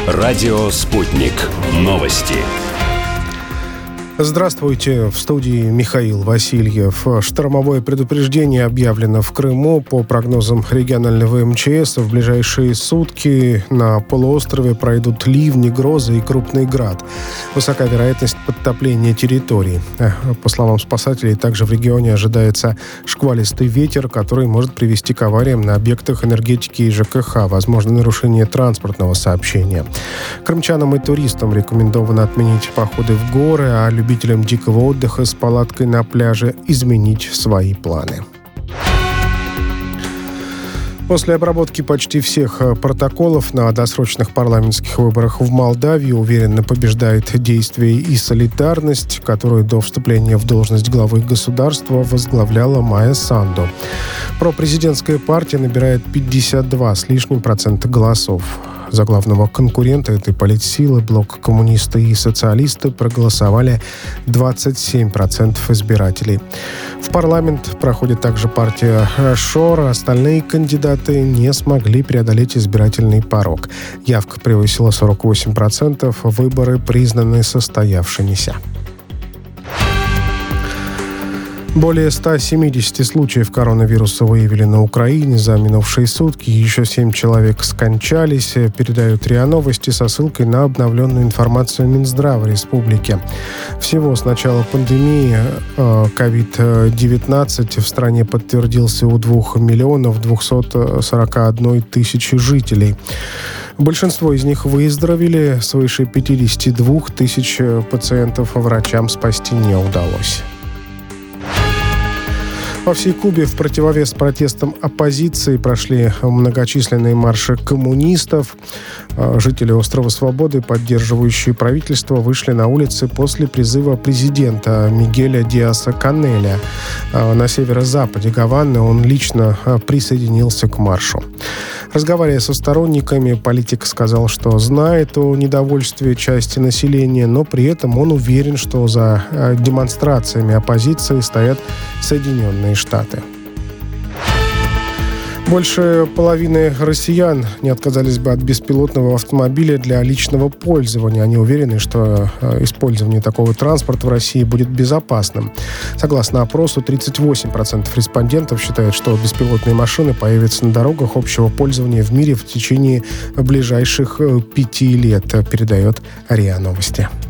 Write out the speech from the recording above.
Радио «Спутник». Новости. Здравствуйте, в студии Михаил Васильев. Штормовое предупреждение объявлено в Крыму. По прогнозам регионального МЧС, в ближайшие сутки на полуострове пройдут ливни, грозы и крупный град. Высока вероятность подтопления территорий. По словам спасателей, также в регионе ожидается шквалистый ветер, который может привести к авариям на объектах энергетики и ЖКХ. Возможно нарушение транспортного сообщения. Крымчанам и туристам рекомендовано отменить походы в горы, а любителям дикого отдыха с палаткой на пляже изменить свои планы. После обработки почти всех протоколов на досрочных парламентских выборах в Молдавии уверенно побеждает действие и солидарность, которую до вступления в должность главы государства возглавляла Майя Санду. Пропрезидентская партия набирает 52 с лишним % голосов. За главного конкурента этой политсилы блок коммунисты и социалисты проголосовали 27% избирателей. В парламент проходит также партия ШОР. Остальные кандидаты не смогли преодолеть избирательный порог. Явка превысила 48%. Выборы признаны состоявшимися. Более 170 случаев коронавируса выявили на Украине за минувшие сутки. Еще 7 человек скончались, передают РИА Новости со ссылкой на обновленную информацию Минздрава Республики. Всего с начала пандемии COVID-19 в стране подтвердился у 2 миллионов 241 тысячи жителей. Большинство из них выздоровели, свыше 52 тысяч пациентов врачам спасти не удалось. По всей Кубе в противовес протестам оппозиции прошли многочисленные марши коммунистов. Жители острова Свободы, поддерживающие правительство, вышли на улицы после призыва президента Мигеля Диаса-Канеля. На северо-западе Гаваны он лично присоединился к маршу. Разговаривая со сторонниками, политик сказал, что знает о недовольстве части населения, но при этом он уверен, что за демонстрациями оппозиции стоят Соединенные Штаты. Больше половины россиян не отказались бы от беспилотного автомобиля для личного пользования. Они уверены, что использование такого транспорта в России будет безопасным. Согласно опросу, 38% респондентов считают, что беспилотные машины появятся на дорогах общего пользования в мире в течение ближайших 5 лет, передает РИА Новости.